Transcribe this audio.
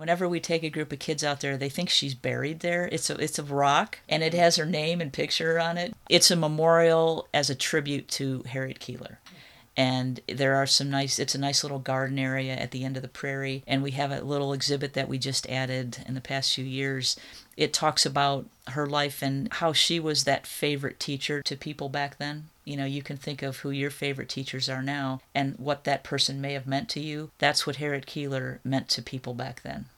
Whenever we take a group of kids out there, they think she's buried there. It's a rock, and it has her name and picture on it. It's a memorial as a tribute to Harriet Keeler. And there are it's a nice little garden area at the end of the prairie. And we have a little exhibit that we just added in the past few years. It talks about her life and how she was that favorite teacher to people back then. You can think of who your favorite teachers are now and what that person may have meant to you. That's what Harriet Keeler meant to people back then.